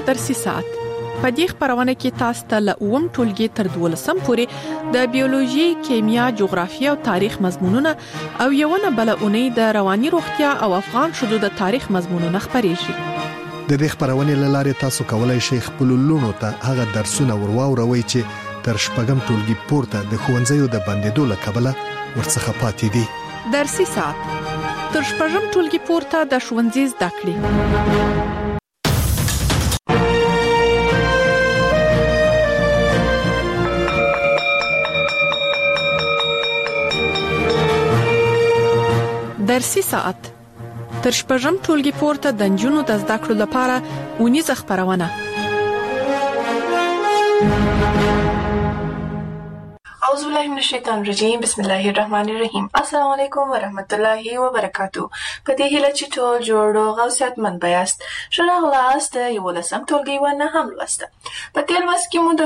درسي ساعت. په دې خبرونه کې تاسو ته له 9م ټولګي تر 12م پورې د بیولوژي، کیمیا، جغرافیه او تاریخ مضمونونه او یوونه بل اونۍ د رواني روغتیا او افغان شذو د تاریخ مضمونونه خبرېږي. د دې خبرونې لاره تاسو کولای شئ خپل لونو ته هغه درسونه ورواوروي چې تر شپږم ټولګي پورته د ښوونځیو د بندیدو له کبله ورڅخه پاتې دي. درسي ساعت تر شپږم ټولګي پورته د ښوونځي زده کړې. درسي ساعت تر شپږم ټولګي پورته د نجونو د زده کړو لپاره اونیزه خبرونه. اعوذ بالله من الشیطان الرجیم. بسم الله الرحمن الرحیم. السلام علیکم ورحمت الله وبرکاتو. په دې هیله چې ټول جوړ او صحتمند بیاست. ښه راغلاست د 11م ټولګي ونه هم لوسته. په تیر وخت کې مو د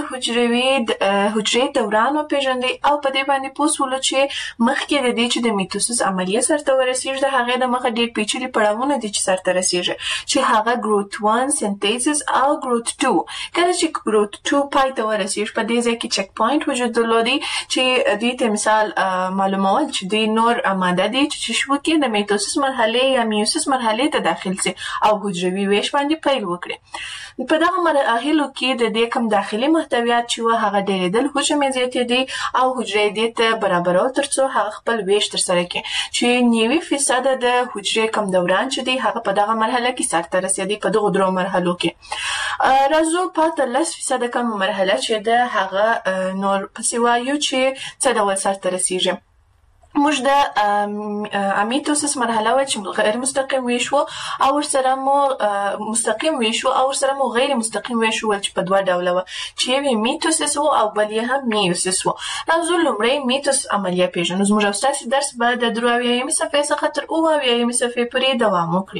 حجرې دوران وپېژندې او په دې باندې پوه شولو چې مخکې د دې چې د میتوسیس عملیه سرته ورسیږي د هغې د مخه ډېر پیچلي پړاوونه دي چې سرته رسیږي چې هغه ګروت 1 سنتیسس او ګروت 2. کله چې ګروت 2 پای ته ورسیږي په دې ځای کې چک پوینټ وجود درلودي چې دې ته مثال معلومول چې د نور ماده دي چې شو کې د میتوسیس مرحله یا میوسیس مرحله ته داخل سي او حجروي ویش باندې پیل وکړي. په دغه مراحلو کې د دې کوم داخلي محتویات چې هغه ډېرېدل حجم زیاتې دي او حجرې دې ته برابرو ترڅو هغه خپل ویش تر سره کړي چې 90% د حجرې کوم دوران چې دی هغه په دغه مرحله کې سرته رسیدي. په دغه درو مرحلو کې راځو پاتې 10% کوم مرحله چې د هغه نور پسې وایو چې څه ډول سرته رسیږي. موږ د امیتوسیس مرحله و چې غیر مستقیم ویشو او ورسره مو مستقیم ویشو او ورسره مو غیر مستقیم ویشو چې په دوه ډوله و چې یو میتوسیس و او بل یې هم میوسیس و. راځو لومړی میتوس عملیه پیژنو. زموږ ستاسو درس به د 83مې صفحې څخه تر 83مې صفحې پورې دوام وکړي.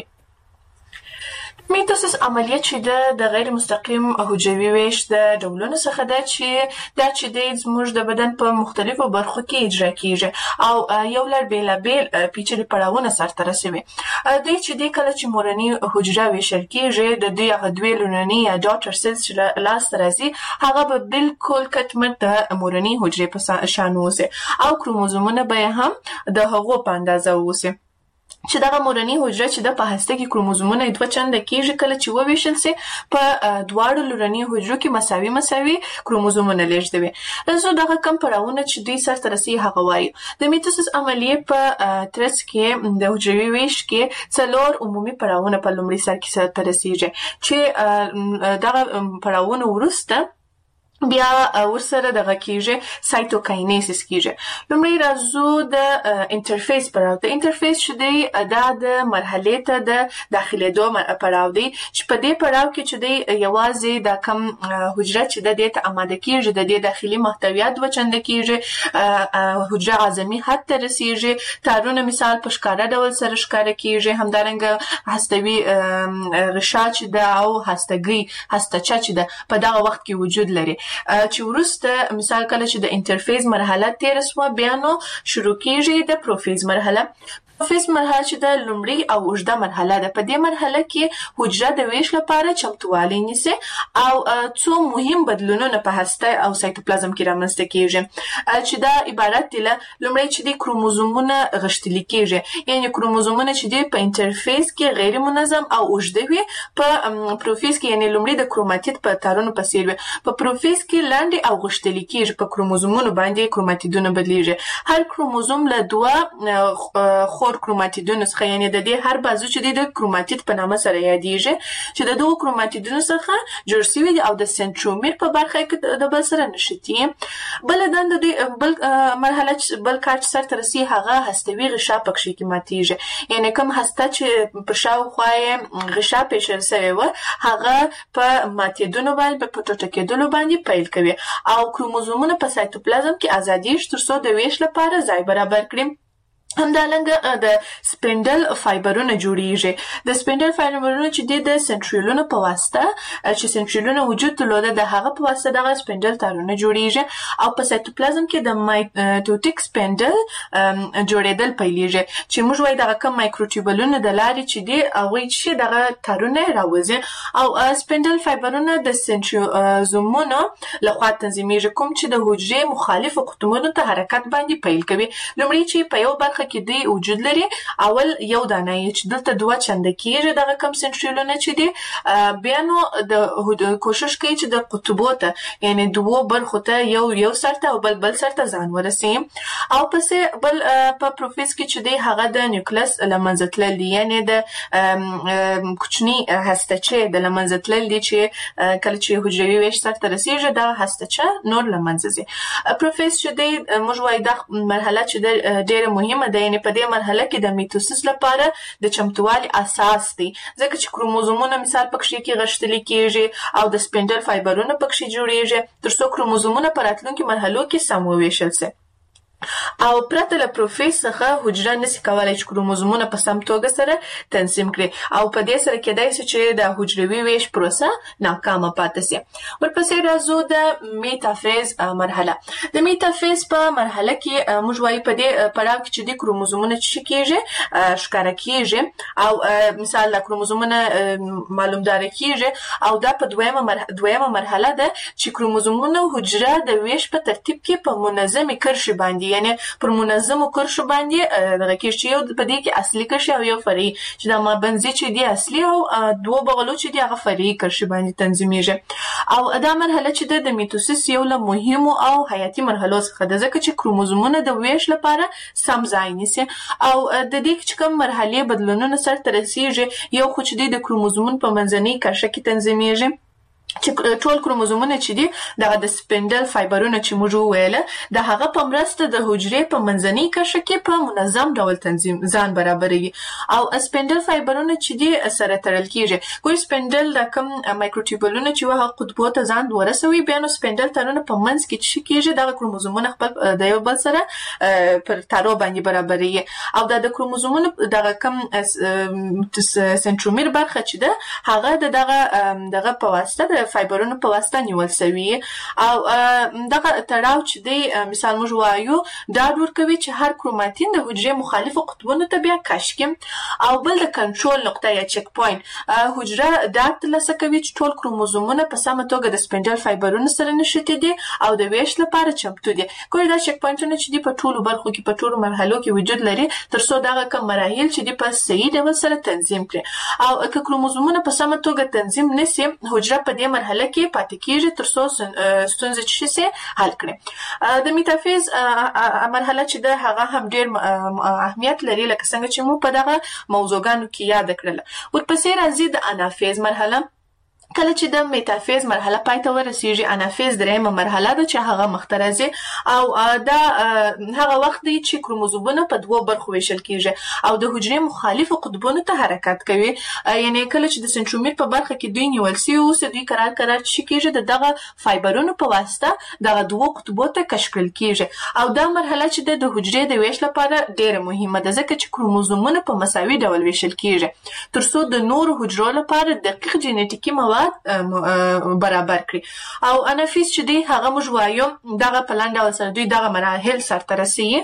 میتوسیس عملیه چې د غیر مستقیم حجروي ویش د ډولونو څخه ده چې د زموږ د بدن په مختلفو برخو کې اجرا کیږي او یو لړ بیلابیل پیچلي پړاوونه سرته رسوي. دوی چې کله چې مورني حجره ویشل کیږي د دوی هغه دوی لومړني یا ډاټر سیلز چې لاس راځي هغه به بالکل کټمټ د مورني حجرې په شان اوسي او کروموزومونه به هم د هغو په اندازه اوسي چې دغه مورني حجره چې د په هسته کې کروموزومونه دوه چنده کیږي کله چې وویشل سي په دواړو لورني حجرو کې مساوي کروموزومونه لېږدوي. راځو دغه کم پړاوونه چې دوی سرته رسي هغه وایو. د میتوسیس عملیې په ترڅ کې د حجروي ویش کې 4 عمومي پړاوونه په لومړي سر کې سرته رسیږي چې دغه پړاوونه وروسته بیا ورسره دغه کیږي سایتوکاینیسیس کیږي. لومړی راځو د انټرفیس پړاو. د انټرفیس چې دی د مرحلې ته د داخلېدو پړاو دی چې په دې پړاو کې چې دی یوازې د کم حجره چې د دې ته آماده کیږي د دې داخلي محتویات دوه چنده کیږي حجره عظمي حد ته رسیږي تارونه مثال په ښکاره ډول سره ښکاره کیږي همدارنګه هستوي غشا چې ده او هستچه چې ده په دغه وخت کې وجود لري چې وروسته مثال کله چې د انټرفیس مرحله تیر شوه بیا نو شروع کیږي د پروفیز مرحله. پروفیز مرحله چې د لومړی او اوږده مرحله ده. په دې مرحله کې حجره د ویش لپاره چمتووالی نیسي او څو مهم بدلونونه په هسته او سایتوپلازم کې رامنځته کیږي چې دا عبارت دي له لومړی چې د کروموزومونه غښتلي کیږي یعنی کروموزومونه چې د په انټرفیس کې غیر منظم او اوږده وي په پروفیز کې یعنی لومړی د کروماتید په تارونو په څیر وي په پروفیز کې لاندې او غښتلي کیږي په کروموزومونو باندې کروماتیدونه بدلیږي. هر کروموزوم له دوه خور کروماتیدونو څخه یعنی د دې هر بازو چې د کروماتید په نامه سره یادېږي چې د دوه کروماتیدونو څخه جوړ شوی دی او د سنټرومیر په برخه کې د بل سره نښتي. بل دنده د بل مرحله بل کار چې سرته رسي هغه هستوي غشا پکې کې ماتېږي یعنی کوم هسته چې په شاوخوا غشا پېښل شوی و هغه په ماتېدونو باندې په ټوټه کېدلو باندې پیل کوي او کروموزومونه په سایتوپلازم کې ازادي ترڅو د ویش لپاره ځای برابر کړي. همدارنګه د سپینډل فایبرونه جوړیږي. د سپینډل فایبرونه چې د سنټریولونو په واسطه چې سنټریولونه وجود درلوده د هغه په واسطه دغه سپینډل تارونه جوړیږي او په سایتوپلازم کې د مایټوټیک سپینډل جوړېدل پیلېږي چې موږ وایي دغه کم مایکروټیوبلونه د لارې چې دی هغوی چې دغه تارونه راوځي او سپینډل فایبرونه د سنټریوزومونو لخوا تنظیمیږي کوم چې د حجرې مخالفو قطبونو ته حرکت باندې پیل کوي. لومړی چې په یو برخه کې دی وجود لري اول یو دانه چې دلته دوه چنده کېږي دغه کم سنټریولونه چې دی بیا نو د کوشش کوي چې د قطبو ته یعنی دوه برخو ته یو سر ته او بل سر ته ځان ورسوي او پسې بل په پروفیس کې چې دی هغه د نیوکلیس له منځه تلل دي یعنی د کوچني هستچې د له منځه تلل دي چې کله چې حجروي ویش سر ته رسیږي دا هستچه نور له منځه ځي. پروفیس چې دی موږ وایي دا مرحله چې ډېره مهمه ده یعنی په دې مرحله کې د میتوسیس لپاره د چمتووالي اساس دی ځکه چې کروموزومونه مثال پکې کې غښتلي کېږي او د سپینډل فایبرونه پکې جوړیږي ترڅو کروموزومونه په راتلونکو مرحلو کې سم وویشل شي او پرته له پروفیس څخه حجره نشي کولای چې کروموزومونه په سم توګه سره تنظیم کړي او په دې سره کېدای شي چې د حجروي ویش پروسه ناکامه پاتې شي. ورپسې راځو د میټافیز مرحله. د میټافیز په مرحله کې موږ وایي په دې پړاو کې چې د کروموزومونه چې کېږي ښکاره کېږي او مثال د کروموزومونه معلومدار کېږي او دا په دویمه مرحله ده چې کروموزومونه حجره د ویش په ترتیب کې په منظمې کرښې باندې یعنی پر منظمو کرښو باندې دغه کې چې یو په دې کې اصلي کرښې او یو فرعي چې د مابنځي چې دی اصلي او دوه بغلو چې دی هغه فرعي کرښې باندې تنظیمیږي او دا مرحله چې د میتوسیس یو له مهمو او حیاتي مرحلو څخه ده ځکه چې کروموزومونه د ویش لپاره سم ځای نیسي او د دې چې کوم مرحلې بدلونونه سرته رسیږي یو خو چې د کروموزومونو په منځنۍ کرښه کې تنظیمیږي چې ټول کروموزومونه چې دي دغه د سپینډل فایبرونه چې موږ وویل د هغه په مرسته د حجرې په منځنۍ کرښه کې په منظم ډول تنظیم ځان برابروي او سپینډل فایبرونه چې دي سره تړل کېږي کوم سپینډل د کوم مایکروټیوبلونه چې وه قطبو ته ځان ورسوي بیا نو سپینډل تارونه په منځ کې چې کېږي دغه کروموزومونه خپل د یو بل سره پر تارو باندې برابروي او د کروموزومونو دغه کوم سنټرومیر برخه چې ده هغه دغه په واسطه فایبرونو په واسطه نیول شوی او دغه تړاو چې دی مثال موږ وایو دا ورکوي چې هر کروماتین د حجرې مخالفو قطبونو ته بیا کشف کړي او بل د کنټرول نقطه یا چک پوینټ حجره دا ترلاسه کوي چې ټول کروموزومونه په سمه توګه د سپینډل فایبرونو سره نښتي دي او د ویش لپاره چمتو دي. کوم دا چک پوینټونه چې دي په ټولو برخو کې په ټولو مرحلو کې وجود لري ترڅو دغه کوم مراحل چې دي په صحیح ډول سره تنظیم کړي او که کروموزومونه په سمه توګه تنظیم نشي حجره په دې مرحله کې پاتې کېږي ترڅو ستونزې چې شي حل کړي. د میټافیز مرحله چې ده هغه هم ډېر اهمیت لري لکه څنګه چې مو په دغه موضوعګانو کې یاد کړل. ورپسې راځي د انافیز مرحله. کله چې د میټافیز مرحله پای ته ورسیږي انافیز دریمه مرحله ده چې هغه مخته راځي او دا هغه وخت دی چې کروموزومونه په دوه برخو ویشل کېږي او د حجرې مخالفو قطبونو ته حرکت کوي یعنی کله چې د سنټرومیر په برخه کې دوی نیول شوي اوسه دوی قرار چې کېږي دغه فایبرونو په واسطه دغه دوه قطبو ته کشف کړل کېږي او دا مرحله چې د حجرې د ویش لپاره ډېره مهمه ده ځکه چې کروموزومونه په مساوي ډول ویشل کېږي ترڅو د نورو حجرو لپاره دقیق جینیټیکي مواد برابر کړي او انافیز چې دی هغه موږ وایو دغه په لاندې ډول سره دوی دغه مراحل سرته رسوي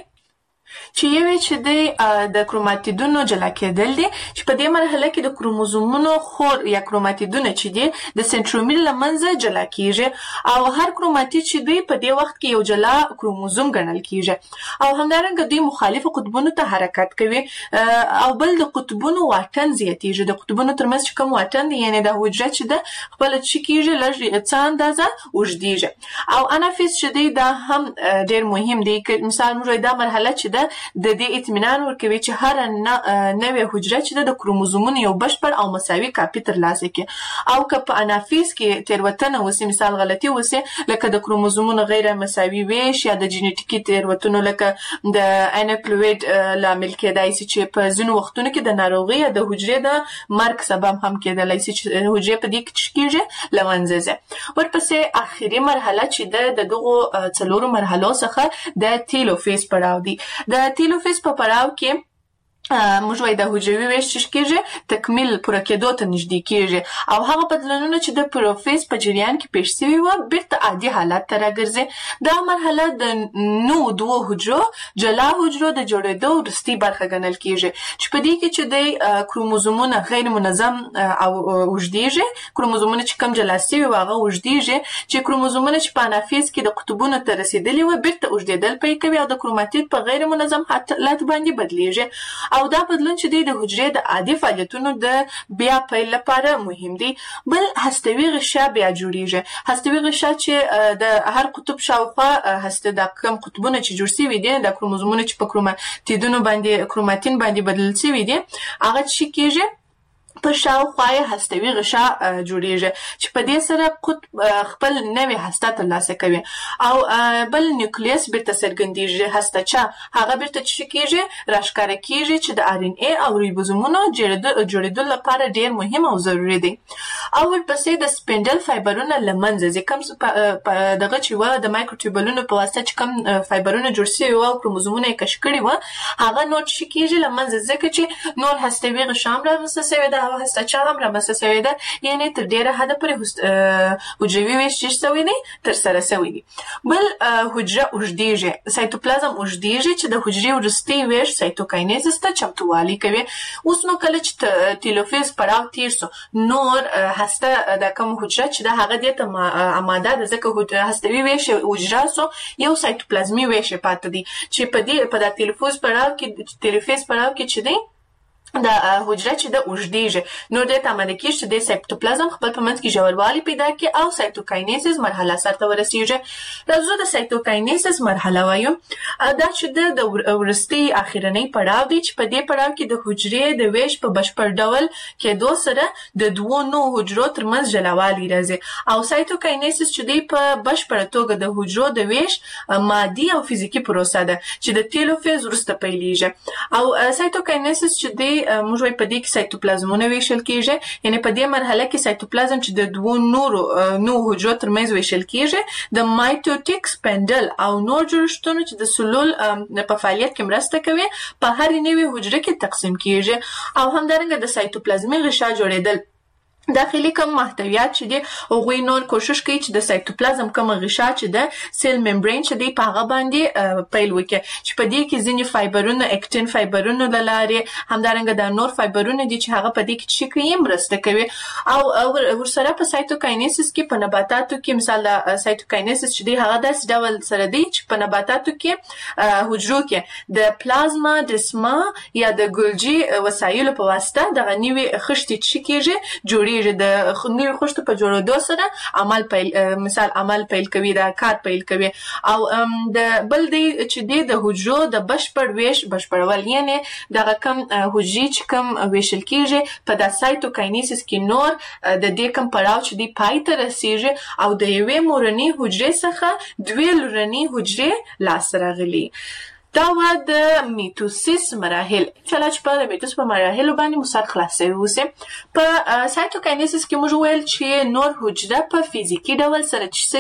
چې یو چې دی د کروماتیدونو جلا کېدل دي چې په دې مرحله کې د کروموزومونو خور یا کروماتیدونه چې دي د سنټرومیر له منځه جلا کېږي او هر کروماتید چې دوی په دې وخت کې یو جلا کروموزوم ګڼل کېږي او همدارنګه دوی مخالفو قطبونو ته حرکت کوي او بل د قطبونو واټن زیاتېږي د قطبونو ترمنځ چې کوم واټن دی یعنې د حجره چې ده خپله چې کېږي لږ څه اندازه اوږدېږي او انافیز چې دی دا هم ډېر مهم دی مثال موږ دا مرحله چې ده د دې اطمینان ورکوي چې هر نوې حجره چې د کروموزومونو یو بشپړ او مساوي کاپي ترلاسه کړي او که په انافیز کې تېروتنه وسي مثال غلطي وسي لکه د کروموزومونو غیر مساوي ویش یا د جینیټیکي تېروتنو لکه د انکلویډ لامل کېدای شي چې په ځینو وختونو کې د ناروغۍ یا د حجرې د مرګ سبب هم کېدلی شي چې حجرې په دې کې کېږي له منځه ځي ورپسې اخیری مرحله چې د دغه څلورو مرحلو څخه د تیلوفیز پړاو دی. د تیلوفیز په پړاو کې موږ وایو د حجروي ویش چې کېږي تکمیل پوره کېدو ته نږدې کېږي او هغه بدلونونه چې د پروفیز په جریان کې پیښ شوي وو بیرته عادي حالت ته راګرځي. دا مرحله د نوو دوو حجرو جلا حجرو د جوړېدو وروستۍ برخه ګڼل کېږي چې په دې کې چې د کروموزومونه غیر منظم او اوږدېږي. کروموزومونه چې کم جلا شوي وو هغه اوږدېږي چې کروموزومونه چې په انافیز کې د قطبونو ته رسېدلي وو بیرته اوږدېدل پیل کوي او د کروماتید په غیر منظم حالت باندې بدلیږي او دا بدلون چې د حجرې د عادي فعالیتونو د بیا پیل لپاره مهم دی. بل هستوي غشا بیا جوړیږي. هستوي غشا چې د هر قطب شاوخوا هسته د کم قطبونه چې جوړ شوي دي د کروموزومونو چې په کروماتیدونو باندې کروماتین باندې بدل شوي دي هغه چې کېږي په شاوخوا یې هستوي غشا جوړیږي چې په دې سره قطب خپل نوې هسته ترلاسه کوي او بل نیوکلیس بیرته څرګندیږي. هسته چې هغه بیرته چې کېږي راښکاره کېږي چې د آر ان ای او ریبوزومونو جوړېدو لپاره ډېر مهم او ضروري دی. او ورپسې د سپینډل فایبرونه له منځه ځي. کوم دغه چې وه د مایکروټیوبلونو په واسطه چې کوم فایبرونه جوړ شوي وو او کروموزومونه یې کش کړي وه هغه نور چې کېږي له منځه ځکه چې نور هستوي غشا هم رامنځته شوې ده او هسته چا هم رامنځته شوې ده یعنې تر ډېره حده پورې حجروي ویش چې شوی دی ترسره شوی دی. بل حجره اوږدېږي. سایتوپلازم اوږدېږي چې د حجرې وروستۍ ویش سایتوکاینیزس ته چمتووالی کوي. اوس نو کله چې تیلوفیز پړاو تیر سو نور هسته د کوم حجره چې د هغه دې ته آماده ده ځکه هستوي ویش حجره سو یو سایتوپلازمي ویش پاتې دی چې په د تیلوفیز پړاو کې چې دی د حجره چې د اوږدېږي نو دې ته آماده کېږي چې د سایتوپلازم خپل په منځ کې ژوروالی پیدا کړي او سایتوکاینیسیس مرحله سرته ورسېږي. راځو د سایتوکاینیسیس مرحله وایو. دا چې د وروستۍ اخرنۍ پړاو دی چې په دې پړاو کې د حجرې د ویش په بشپړ ډول کېدو سره د دوو نوو حجرو ترمنځ جلاوالی راځي او سایتوکاینیسیس چې دی په بشپړه توګه د حجرو د ویش مادي او فزیکي پروسه ده چې د تیلوفیز وروسته پیلېږي او سایتوکاینیسیس چې دی موږ وایو په دې کې سایتوپلازمونه ویشل کېږي. یعنې په دې مرحله کې سایتوپلازم چې د دوو نوو حجرو ترمنځ ویشل کېږي د مایټوټیک سپینډل او نور جوړښتونو چې د سلول په فعالیت کې مرسته کوي په هرې نوې حجره کې تقسیم کېږي او همدارنګه د سایتوپلازمي غشا جوړېدل داخلي کوم محتویات چې دي هغوی نور کوشش کوي چې د سایتوپلازم کوم غشا چې د سیل ممبرین چې دی په هغه باندې پیل وکړي چې په دې کې ځینې فایبرونه اکټین فایبرونه له لارې همدارنګه د نور فایبرونه دي چې هغه په دې کې چې کوي مرسته کوي او ورسره په سایتوکاینیسیس کې په نباتاتو کې مثال د سایتوکاینیسیس چې دی هغه داسې ډول سره دی چې په نباتاتو کې حجرو کې د پلازما ډسما یا د ګولجي وسایلو په واسطه دغه نوې خښتې چې کېږي جوړېږي. د نوې خښتو په جوړېدو سره عمل پیل کوي دا کار پیل کوي او د بل دی چې دی د حجرو د بشپړ ویش بشپړول یعنې دغه کم حجرې چې کم ویشل کېږي په د سایتوکاینیسیس کې نور د دې کم پړاو چې دی پای ته رسېږي او د یوې مورنۍ حجرې څخه دوې لورنۍ حجرې لاسته راغلي. دا و د میتوسیس مراحل. انشاءالله چې په میتوسیس په مراحلو باندې مو سر خلاص شوی اوسي. په سایتوکاینیسیس کې موږ ویل چې نور حجره په فزیکي ډول سره چې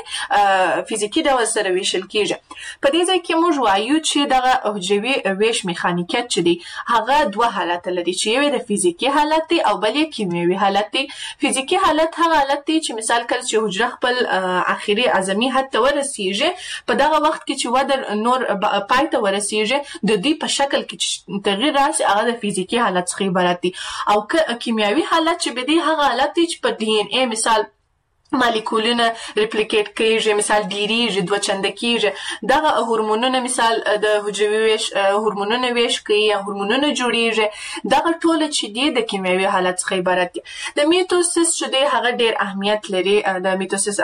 سوي فزیکي ډول سره ویشل کېږي. په دې ځای کې موږ وایو چې دغه حجروي ویش میخانیکیت چې دی هغه دوه حالت لري چې یو د فزیکي حالت دی او بل یې کیمیاوي حالت دی. فزیکي حالت هغه حالت دی چې مثال کله چې حجره خپل اخري اعظمي حد ته ورسېږي په دغه وخت کې چې وده نور ته ورسېږي د دې په شکل کې تغییر راشي هغه د فزیکي حالت څخه عبارت دي او کیمیاوي حالت چې به دی هغه حالت دی چې په ډي ان اي مثال مالیکولونه ریپلیکیټ کېږي مثال ډیریږي دوه چنده کېږي دغه هورمونونه مثال د حجروي ویش هورمونونه ویش کوي یا هورمونونه جوړیږي دغه ټول چې دی د کیمیاوي حالت څخه عبارت دي. د میتوسیس چې دی هغه ډېر اهمیت لري. د میتوسیس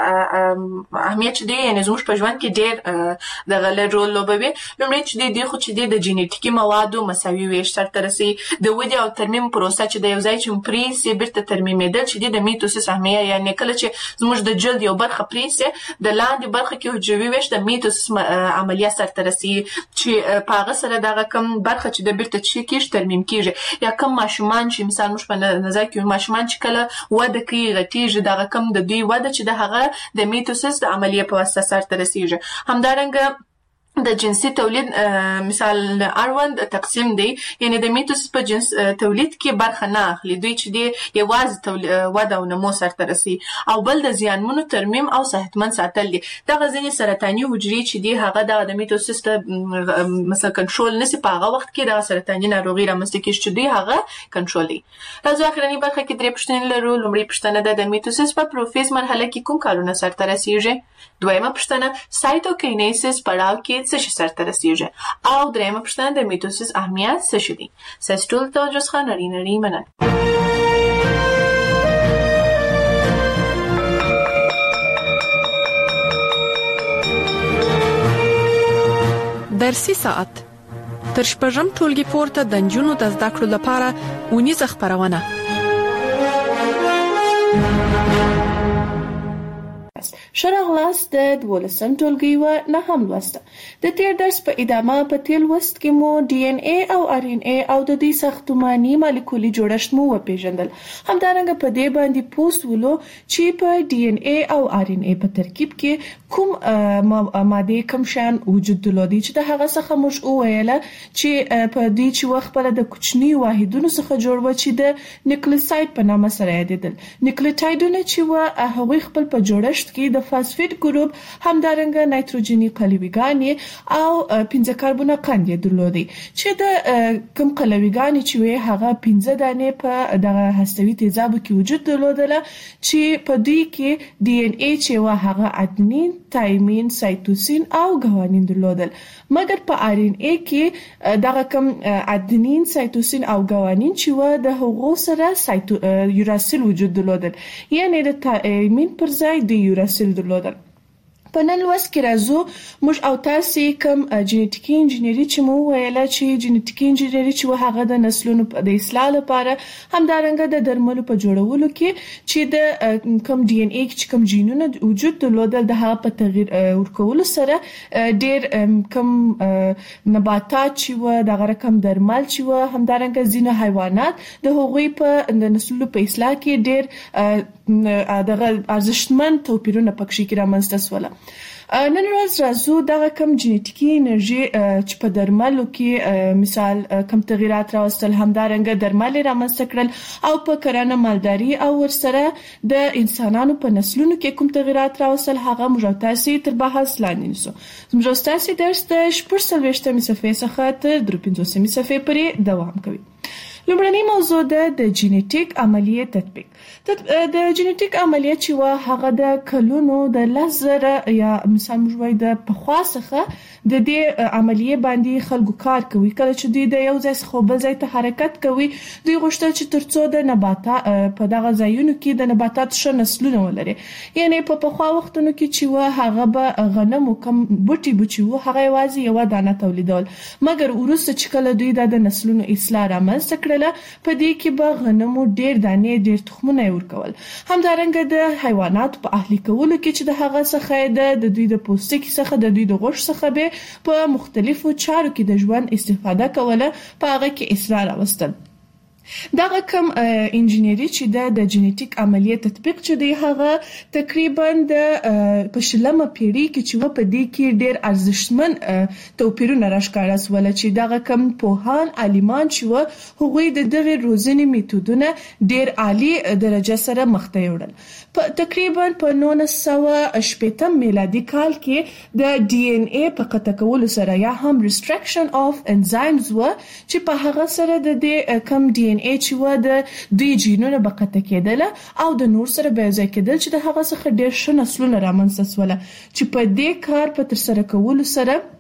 اهمیت چې دی یعنې زموږ په ژوند کې ډېر دغه لږ رول لوبوي. لومړی چې دی خو چې دی د جینیټیکي موادو مساوي ویش سرته رسوي. د ودې او ترمیم پروسه چې د یو ځای چې پرې سي بیرته ترمیمېدل چې دی د میتوسیس اهمیت یعنې کله چې زموږ د جلد یو برخه پریسي د لاندې برخه کې حجروي ویش د میتوسیس عملیه سرته رسي چې په هغه سره دغه کم برخه چې د بیرته چې کېږي ترمیم کېږي یا کم ماشومان چې مثال موږ په نظر کې ماشومان چې کله وده کوي غټیږي دغه کم د دوی وده چې د هغه د میتوسیس د عملیه په واسطه سرته رسیږي. همدارنګه د جنسي تولید مثال اړوند تقسیم دی یعنی د میتوسیس په جنس تولید کې برخه نه اخلي دوی چې دی یوازې وده او نمو سرته رسي او بل د زیانمنو ترمیم او صحتمند ساتل دي. دغه ځینې سرطاني حجرې چې دی هغه د میتوسیس مثلا کنټرول نشي په هغه وخت کې د سرطاني ناروغي رامنځته کیږي چې دی هغه کنټرول دي. راځو اخرنی برخه کې درې پوښتنې لرو. لومړی پوښتنه د میتوسیس په پروفیز مرحله کې کوم کارونه سرته رسیږي؟ دویمه پوښتنه سایتوکینیسیس پړاو کې څه شي سرته رسیږي؟ او دریمه پوښتنه د میتوسیس اهمیت څه شي دی؟ ستاسو ټول توجه څخه نړۍ مننه. درسي ساعت تر شپږم ټولګي پورته د نجونو د زده کړو لپاره ونیزه خبرونه. شرغلاس د 12 ټولګي و نه هم لوسته. د تیر درس په ادامه په تیر لوست کې مو ډي ان اي او ار ان اي او د دې ساختماني مالیکولي جوړښت مو وپیژندل. همدارنګه په دې باندې پوسټ ولو چې په ډي ان اي او ار ان اي په ترکیب کې کوم ماده کوم شان وجود درلودي چې د هغه څخه موږ وویل چې په دې چې وخت په د کوچني واحدونو څخه جوړ و چې د نیوکلیوساید په نامه سره یادېدل. نیوکلیوټایډونه چې و هغوی خپل په جوړښت کې د فاسفیټ ګروپ همدارنګه نایتروجني قلویګانې او 15 کاربونه قند درلودي چې د کوم قلویګانې چې وي هغه 15 دانې په دغه هستوي تیزابو کې وجود درلودله چې په دې کې ډي ان اي چې و هغه ادنین تایمین سایتوسین او ګوانین درلودل. مګر په ار ان اي کې دغه کوم ادنین سایتوسین او ګوانین چې و د هغو سره یوراسیل وجود درلودل یعنی د تایمین پر ځای د یوراسیل درلودل. په نن لوست کې راځو موږ او تاسو کوم جینټیکي انجینری چې مو ویل چې جینټیکي انجینری چې هغه د نسلونو د اصلاح لپاره همدارنګه د درملو په جوړولو کې چې د کوم ډي ان اي چې کوم جینونه وجود درلودل د هغه په تغییر ورکولو سره ډېر کوم نباتات چې و دغه رقم درمل چې و همدارنګه ځینې حیوانات د هغوی په د نسلونو په اصلاح کې ډېر دغه ارزښتمن توپیرونه پکې کې رامنځته شول. نن ورځ راځو دغه کم جینټیکي انرژي چې په درملو کې مثال کم تغیرات راوستل همدارنګه درمل رامنځته کړل او په کرنه مالداري او ورسره د انسانانو په نسلونو کې کوم تغیرات راوستل هغه موږ تاسو تر بحث لاندې نیسو. موږ تاسو درس د 14 صفحې څخه تر 53 صفحې پورې دوام کوي. لومړنی موضوع د جینټیک عملیه تطبیق. د جینټیک عملیه چې وا هغه د کلونو د لزر یا مثال موږ وایو د پخوا څخه د دې عملیه باندې خلکو کار کوي. کله چې دوی د یو ځای څخه بل ځای ته حرکت کوي دوی غوښتل چې ترڅو د نباتات په دغه ځایونو کې د نباتات ښه نسلونه ولري. یعنی په پخوا وختونو کې چې وا هغه به غنم کم بوټي وو هغه یوازې یو دانه تولیدول مګر وروسته چې کله دوی د نسلونو اصلاح رامنځته کړل په دې کې به غنمو ډېر دانې ډېر تخمونه ورکول. همدارنګه د حیوانات په اهلي کولو کې چې د هغه څخه د دوی د پوستکي څخه د دوی د غوښ څخه به په مختلفو چارو کې د ژوند استفاده کوله په هغه کې اصرار راوستل. دغه کوم انجینری چې د جینټیک عملیه تطبیق چې دی هغه تقریبا د پښلمه پیړۍ کې چې په دې کې ډېر ارزښتمن توپیرونه راښکاره سول چې دغه کوم پوهان عالمان چې هغوی د دغه روزنې میتودونه ډېر عالی درجه سره مخ ته وړل. تقریبا په 1980 میلادي کال کې د ډي ان اي په قطع کولو سره یا هم ریستریکشن اف انزایمز و چې په هغه سره د دې کوم ډي ان اي چې و د دوی جینونه به قطع کېدل او د نور سره به ځای کېدل چې د هغه څخه ډېر ښه نسلونه رامنځته شول چې په دې کار په تر سره کولو سره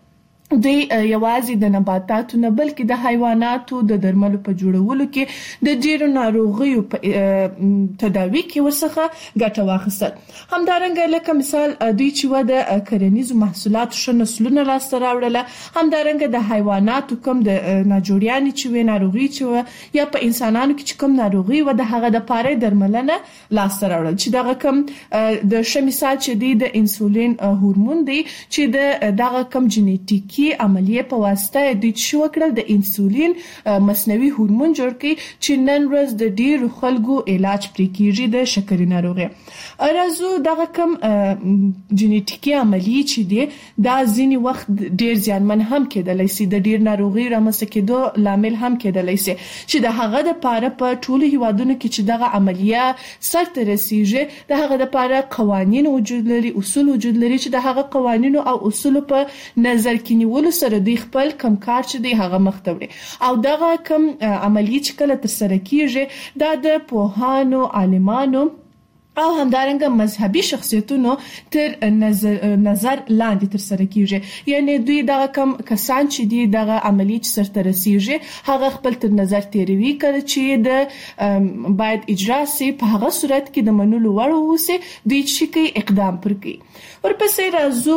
دوی یوازې د نباتاتو نه بلکې د حیواناتو د درملو په جوړولو کې د ډیرو ناروغیو په تداوی کې ورڅخه ګټه واخیستل. همدارنګه لکه مثال دوی چې د کرنیزو محصولاتو ښه نسلونه لاسته راوړل، همدارنګه د حیواناتو کوم د ناجوړیانې چې ناروغي چې یا په انسانانو کې کوم ناروغي و د هغه د پاره درملنه لاسته راوړل، چې دغه کوم د ښه مثال چې د انسولین هورمون دی چې د دغه کوم جنیټیکي عملیه په واسطه د شو کړل د انسولین مصنوعي هورمون جوړ کړي چې نن ورځ د ډیرو خلکو علاج پرې کیږي د شکرې ناروغي. ارزو دغه کوم جنیټیکي عملیه چې دی دا ځینی وخت ډیر زیانمن هم کېدلی سي، د ډیر ناروغي رامنځته کېدو لامل هم کېدلی سي، چې د هغه د پاره په ټولو هیوادونو کې چې دغه عملیه سرته رسیږي د هغه د پاره قوانین وجود لري، اصول وجود لري چې د هغه قوانینو او اصولو په نظر کې نیولو سره د خپل کم کار چې دی هغه مخ ته وړي. او دغه کم عملیه چې کله ترسره کیږي دا د پوهانو، عالمانو او همدارنګه مذهبي شخصیتونو تر نظر لاندې ترسره کیږي. یعنی دوی دغه کم کسان چې دي دغه عملیه چې سرته رسیږي هغه خپل تر نظر تیروي کړي چې د باید اجرا سي، په هغه صورت کې د منلو وړ اوسي دوی چې کوي اقدام پر کوي. ورپسې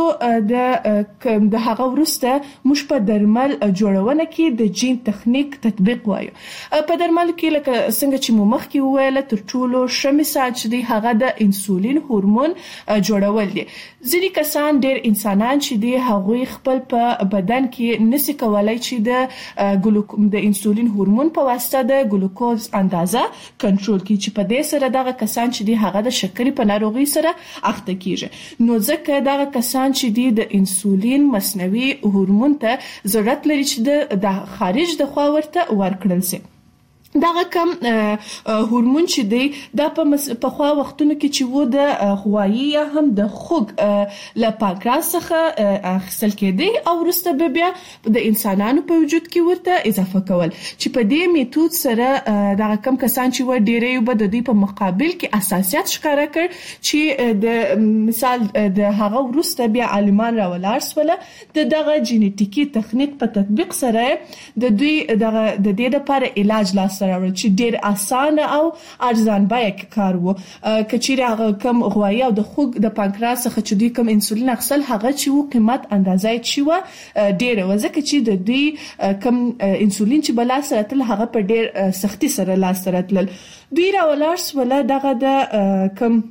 راځو د هغه وروسته موږ په درمل جوړونه کې د جین تخنیک تطبیق وایو. په درمل کې لکه څنګه چې مو مخکې وویل تر ټولو ښه مثال چې دی هغه د انسولین هورمون جوړول دي. ځینې کسان ډېر انسانان چې دي هغوی خپل په بدن کې نشي کولای چې د انسولین هورمون په واسطه د ګلوکوز اندازه کنټرول کړي، چې په دې سره دغه کسان چې دي هغه د شکرې په ناروغي سره اخته کیږي. نو ځکه دغه کسان چې دي د انسولین مصنوعي هورمون ته ضرورت لري چې د خارج د خوا ورته ورکړل شي. دغه کم هورمون چې دی دا په خوا وختونو کې چې وو د غوایي یا هم د خوګ له پانکراس څخه اخیستل کېدی او وروسته بیا د انسانانو په وجود کې ورته اضافه کول، چې په دې میتود سره دغه کم کسان چې و ډېری به د دوی په مقابل کې اساسیت ښکاره کړ، چې د مثال د هغه وروسته بیا عالمان راولاړ سول دغه جنیټیکي تخنیک په تطبیق سره د دوی دغه د دې لپاره علاج لاس چې ډیر اسانه او ارزان بیه کار وو. کچېره هغه کم غوایي او د خوګ د پانکراس څخه چې دوی کم انسولین اخیستل هغه چې وو قیمت اندازه چې وو ډیر وځکه چې د دوی کم انسولین چې بل سره تل هغه په ډیر سختی سره لاس سره تل دوی راولارس ولا دغه د کم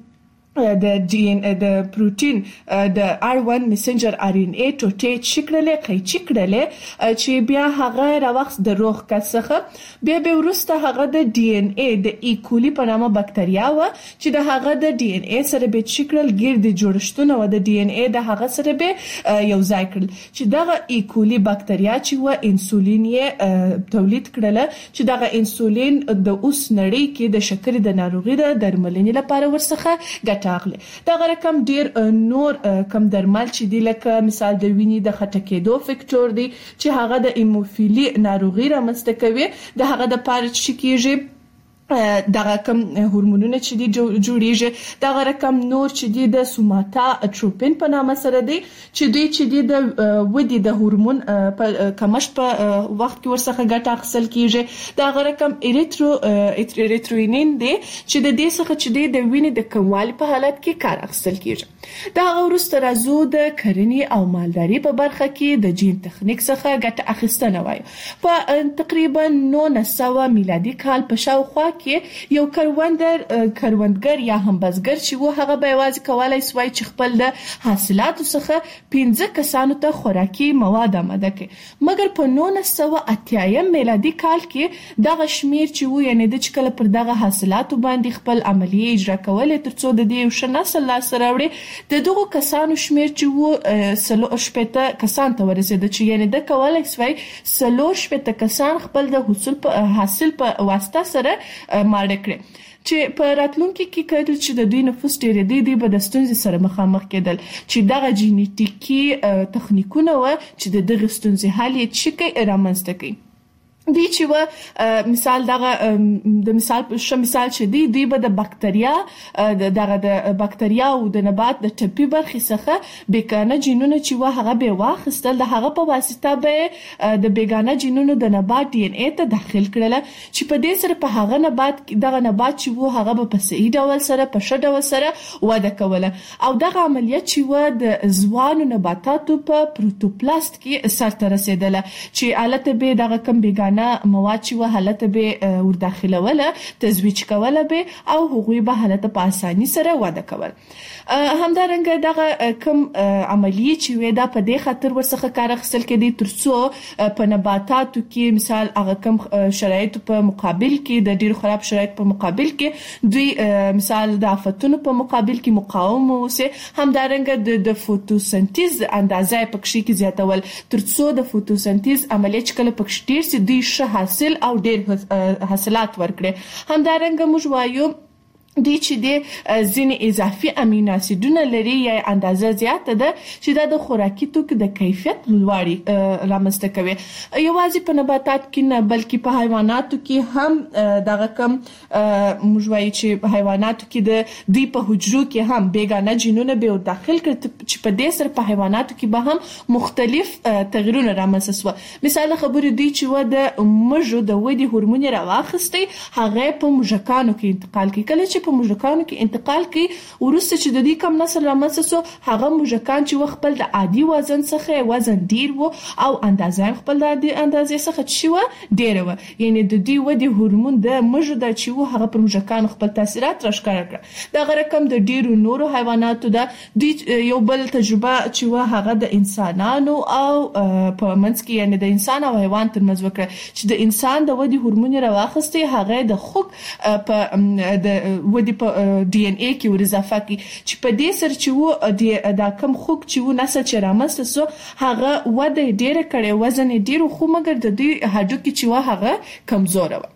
د ډي ان د پروتین د R1 messenger RNA ټوټې چکړلې قیچی کړلې چې بیا هغه راوخت د روغ کڅخه بیا به ورسته هغه د DNA د ایکولی په نامه بکټریا و چې د هغه د DNA سره به چکړل ګرد جوړښتونه و د DNA د هغه سره به یو ځای کړل چې دغه ایکولی بکټریا چې و انسولین یې تولید کړل چې دغه انسولین د اوس نړۍ کې د شکرې د ناروغي د درملنې لپاره ورڅخه دا رقم ډیر نور کم درمل چې دی لکه مثال د وینې د خټه کېدو فکټور دی چې هغه د ایموفیلی ناروغي رامنځته کوي د هغه د پاره چې کیږي دغه کم هورمونونه چې دي جوړیږي دغه رقم نور چې دي د سوماتا ټروپین په نامه سره دي چې دي د ودی د هورمون په کمښت په وخت کې ورڅخه ګټه اخیستل کیږي دغه رقم اریتروینین دي چې د دې څخه چې دي د وینې د کموالي په حالت کې کار اخیستل کیږي. دا وروسته راځو د کرنې او مالداري په برخه کې د جین تخنیک څخه ګټه اخیستنه وایو. په تقریبا 900 میلادي کال په شاوخوا کې یو کروندګر یا هم بزګر چې و هغه به یوازې کولای سوای چې خپل د حاصلاتو څخه 15 کسانو ته خوراکي مواد آماده کړي، مګر په 980 میلادي کال کې دغه شمیر چې و یعنی د چکل پر دغه حاصلاتو باندې خپل عملیه اجرا کولې ترڅو د دې یو نسل لاس راوړي د دغه کسانو شمیر چې و سلو شپته کسان ته ورسېد چې یعنی د کولای سوای سلو شپته کسان خپل د حاصل په واسطه سره ماړه کړي چې په راتلونکي کې کېدل چې د دوی نفوس ډېر دی به د ستونزې سره مخامخ کېدل چې دغه جینیټیکي تخنیکونه و چې د دغه ستونزې حل یې چې رامنځته کوي. دی چې مثال دغه د مثال چې دی به د بکتریا د بکتریا او د نبات د ټپي برخې څخه بیگانه جینونه چې هغه به واخیستل د هغه په واسطه به د بیگانه جینونو د نبات ډي ان اي ته داخل کړل چې په دې سره په هغه نبات چې هغه به په صحیح ډول سره په ښه ډول سره وده کوله او دغه عملیات چې د ځوانو نباتاتو په پروتوپلاست کې سرته رسیدله چې حالت به دغه کم بیگانه مواد چې حالت به ورداخلوله تزویج کوله به او هغوی به حالت په اساني سره وده کول همدارنګه دغه کم عملیه چې دا په دې خاطر ورڅخه کار اخیستل کېدی ترڅو په نباتاتو کې مثال هغه کم شرایط په مقابل کې د ډیر خراب شرایط په مقابل کې دوی مثال د آفتونو په مقابل کې مقاوم اوسه همدارنګه د فوتوسنتیز اندازه پکې کې زیاتول ترڅو د فوتوسنتیز عملیه کله پکې ډیر سي دوی ښه حاصل او ډیر حاصلات ورکړي همدارنګه موږ وایو دی چې د ځینې اضافي امینو اسیدونه لري یا اندازه زیاته ده چې دا د خوراکي توکو د کیفیت لوړی رامنځته کوي یوازې په نباتات کې نه بلکې په حیواناتو کې هم دغه کم موږ وایو چې په حیواناتو کې د دوی په حجرو کې هم بیگانه جینونه به داخل کړي چې په دې سره په حیواناتو کې به هم مختلف تغیرونه رامنځته شو مثال خبرې دی چې د مژو د ودې هورمون راواخستي هغه په موږکانو کې انتقال کوي کله چې په موږکانو کې انتقال کوي ورسته چې د دې کم نسل رامنځته شو هغه موږکان چې خپل د عادي وزن څخه وزن ډیر وو او اندازه خپل د عادي اندازې څخه چې و ډیر وو یعنی د دې ودې هورمون د مژو د چې و هغه پر موږکان خپل تاثیرات راښکاره کړ دا رقم د ډیرو نورو حیواناتو د یو بل تجربه چې و هغه د انسانانو او په منځ کې یعنی د انسان او حیوان ترمنځ وکړه چې د انسان د ودې هورمون راواخستي هغه د خوک په د ودی په ډي ان اي کې ورزافه کی چې په دې سر چې و دا کم خوک چې و نسل چې رامنځته سو هغه وده ډیره کړي وزن ډیره خو مګر د دې هډو کې چې و هغه کمزور و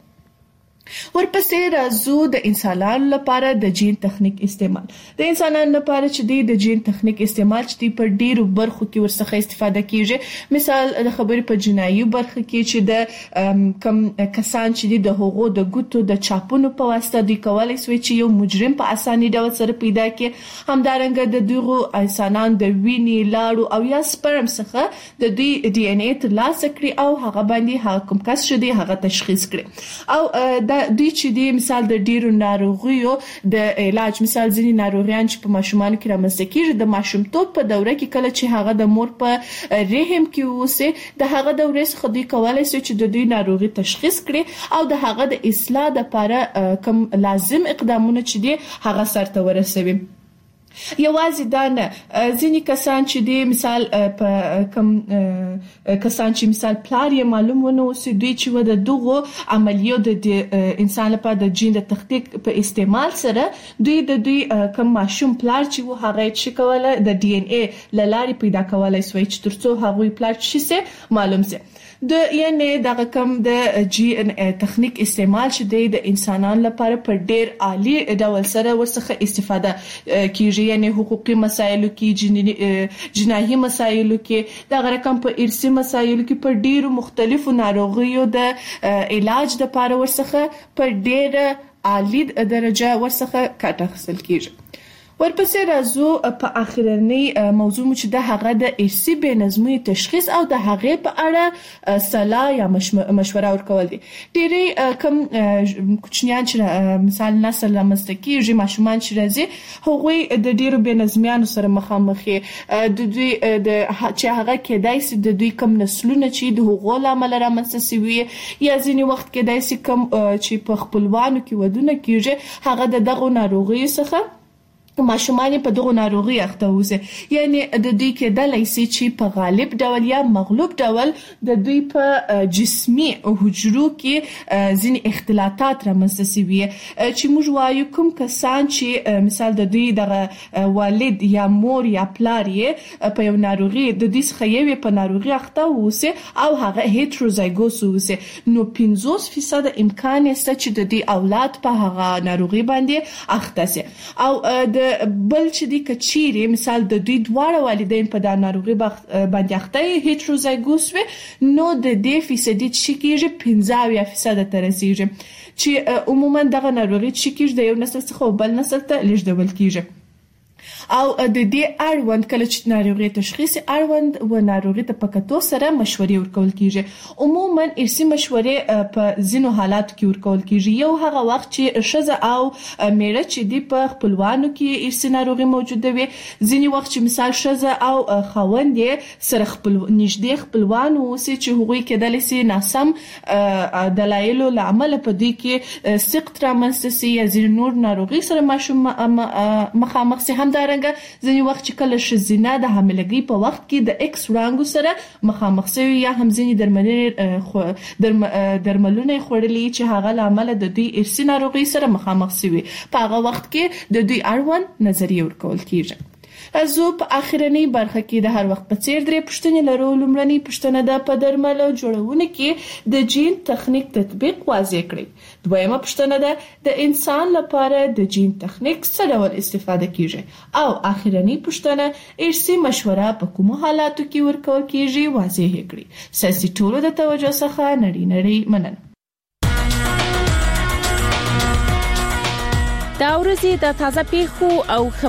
ورپسې راځو د انسانانو لپاره د جین تخنیک استعمال د انسانانو لپاره چې د جین تخنیک استعمال چې په ډیرو برخو کې ورڅخه استفاده کیږي مثال د خبرې په جنایي برخه کې چې د کم کسان چې د هغو د ګوتو د چاپونو په واسطه د کولای شي چې یو مجرم په اساني ډول سره پیدا کړي همدارنګه د دغه انسانانو د وینې لاړو او یا سپرم څخه د ډي ان اي ترلاسه کړي او هغه باندې هغه کوم کس شدي هغه تشخیص کړي او دوی چې د مثال د ډیرو ناروغیو د علاج مثال ځینې ناروغیان چې په ماشومانو کې رامنځته کیږي د ماشومتوب په دوره کې کله چې هغه د مور په رحم کې اوسه د هغه دورې څخه دوی کولای شي چې د دوی ناروغي تشخیص کړي او د هغه د اصلاح لپاره کوم لازم اقدامونه چې دي هغه سرته ورسوي یوازې دا نه ځینې کسان چې د مثال په کم کسان چې مثال پلار یې معلوم ونه اوسي دوی چې د دغه عملیو د انسان لپاره د جین د تخنیک په استعمال سره دوی کم ماشوم پلار چې هغه چې کوله د ډي ان اي لارې پیدا کولای شي چې ترڅو هغه پلار چې معلوم شي د یعنی دغه کم د جی ان تخنیک استعمال چې د انسانانو لپاره په ډیر عالی ډول سره ورڅخه استفاده کیږي یعنی حقوقي مسایلو کې جنایي مسایلو کې دغه رقم په ارثي مسایلو کې په ډیرو مختلفو ناروغیو د علاج لپاره ورڅخه په ډیر عالی درجه ورڅخه کار اخیستل کیږي ورپسې راځو په اخرنی موضوع چې د هغه د ارثي بې نظمۍ تشخیص او د هغه په اړه صلاح یا مشوره ورکول دي ډېری کم کوچنیان چې مثال نسل رامنځته کیږي ماشومان چې راځي هغوی د ډېرو بې نظمیانو سره مخامخ د دوی چې هغه کېدای شي د دوی کم نسلونه چې د هغو له امله رامنځته شوي یا ځینې وخت کېدای شي کم چې په خپلوانو کې ودونه کیږي هغه د دغو ناروغیو څخه ماشومان په دغه ناروغي اخته وځي یعنی د دوی کې د لایسي چې په غالب ډول یا مغلوب ډول د دوی په جسمي حجرو کې ځینې اختلالات رامنځته شوي چې موږ وایو کوم کسان چې مثال د دوی دغه والد یا مور یا پلار یې په یو ناروغي د دې څخه یو په ناروغي اخته وځي او هغه هیټروزایګوس وځي نو 50% امکان شته چې د دې اولاد په هغه ناروغي باندې اخته شي او د بل چې د کچيري مثال د دوی دواړه والدین په دا ناروغي باندې اخته هیټروزایګوس وي نو د دې فیصدي چې کېږي 15% ته رسیږي چې عموما دغه ناروغي چې کېږي د یو نسل څخه بل نسل ته لیږدول کېږي او د دې اړوند کله چې ناروغي تشخیص اړوند و ناروغي ته پکتو سره مشورې ورکول کیږي عموما ارثي مشورې په ځینو حالاتو کې ورکول کیږي یو هغه وخت چې ښځه او میړه چې دی په خپلوانو کې ارثي ناروغي موجوده وي ځینې وخت چې مثال ښځه او خاوند سره نږدې خپلوان اوسي چې هغوی کېدلی سي ناسم دلایلو له امله په دې کې سقط رامنځته سي یا ځینې نور ناروغي سره ماشوم مخامخ سي هم ځینې وخت چې کله ښځینه د حاملګۍ په وخت کې د ایکس وړانګو سره مخامخ شوي یا هم ځینې درملونه خوړلي چې هغه له امله د دوی ارثي ناروغي سره مخامخ شوي په هغه وخت کې د دوی اړوند نظریه ورکول کیږي زه په اخرنی برخه کې د هر وخت په څیر درې پوښتنې لرو لومړنۍ پوښتنه ده په درملو جوړونه کې د جین تخنیک تطبیق واضح کړئ دویمه پوښتنه ده د انسان لپاره د جین تخنیک څه ډول استفاده کیږي او اخرنی پوښتنه ارثي مشوره په کومو حالاتو کې ورکول کیږي واضح کړئ ساسي ټولو د توجه څخه نړۍ مننه دا ورځې د تازه پیښو او